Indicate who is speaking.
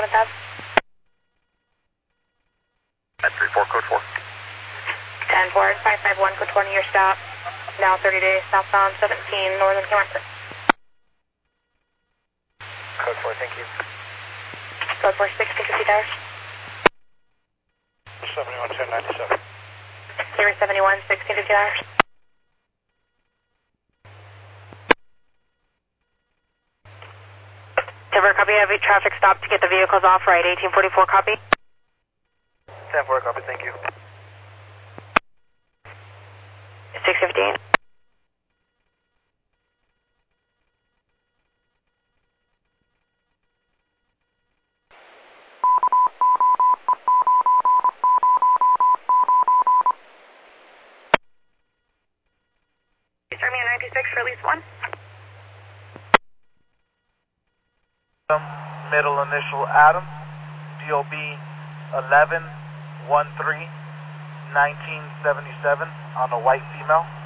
Speaker 1: 7th Ave.
Speaker 2: 934, code 4.
Speaker 1: 10-4, 551, code 20, your stop. Now 30 days, southbound 17, Northern Kilometer.
Speaker 2: Code 4, thank you.
Speaker 1: Code 4, 650 tires.
Speaker 2: 71, 1097.
Speaker 1: Series 71, 1650 tires. Denver, copy, heavy traffic stop to get the vehicles off right, 1844, copy.
Speaker 2: 10-4, copy, thank you.
Speaker 1: 615. Army 96 for at least one.
Speaker 3: Middle initial Adam, DOB 1113 1977 on a white female.